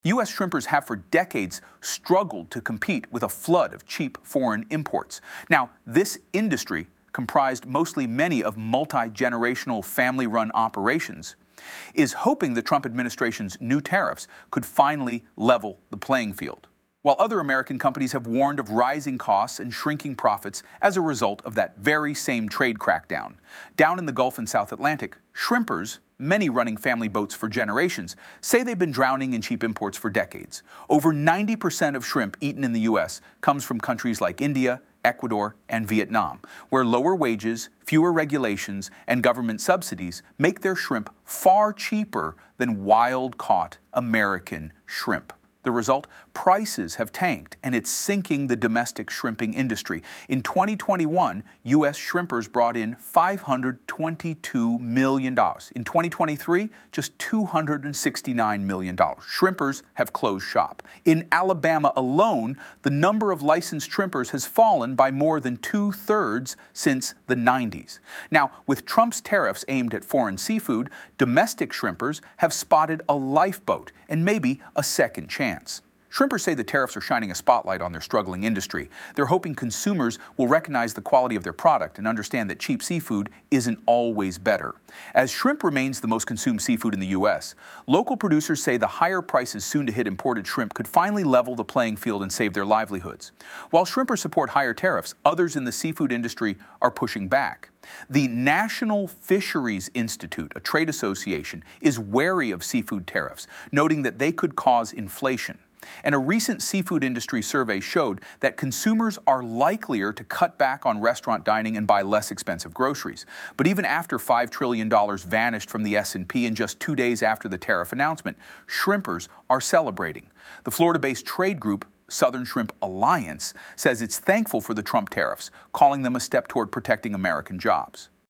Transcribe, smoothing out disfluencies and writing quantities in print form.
U.S. shrimpers have for decades struggled to compete with a flood of cheap foreign imports. Now, this industry, comprised mostly many of multi-generational family-run operations, is hoping the Trump administration's new tariffs could finally level the playing field. While other American companies have warned of rising costs and shrinking profits as a result of that very same trade crackdown, down in the Gulf and South Atlantic, shrimpers, many running family boats for generations, say they've been drowning in cheap imports for decades. Over 90% of shrimp eaten in the U.S. comes from countries like India, Ecuador, and Vietnam, where lower wages, fewer regulations, and government subsidies make their shrimp far cheaper than wild-caught American shrimp. The result? Prices have tanked, and it's sinking the domestic shrimping industry. In 2021, U.S. shrimpers brought in $522 million. In 2023, just $269 million. Shrimpers have closed shop. In Alabama alone, the number of licensed shrimpers has fallen by more than 2/3 since the 90s. Now, with Trump's tariffs aimed at foreign seafood, domestic shrimpers have spotted a lifeboat and maybe a second chance. Shrimpers say the tariffs are shining a spotlight on their struggling industry. They're hoping consumers will recognize the quality of their product and understand that cheap seafood isn't always better. As shrimp remains the most consumed seafood in the U.S., local producers say the higher prices soon to hit imported shrimp could finally level the playing field and save their livelihoods. While shrimpers support higher tariffs, others in the seafood industry are pushing back. The National Fisheries Institute, a trade association, is wary of seafood tariffs, noting that they could cause inflation. And a recent seafood industry survey showed that consumers are likelier to cut back on restaurant dining and buy less expensive groceries. But even after $5 trillion vanished from the S&P in just 2 days after the tariff announcement, shrimpers are celebrating. The Florida-based trade group Southern Shrimp Alliance says it's thankful for the Trump tariffs, calling them a step toward protecting American jobs.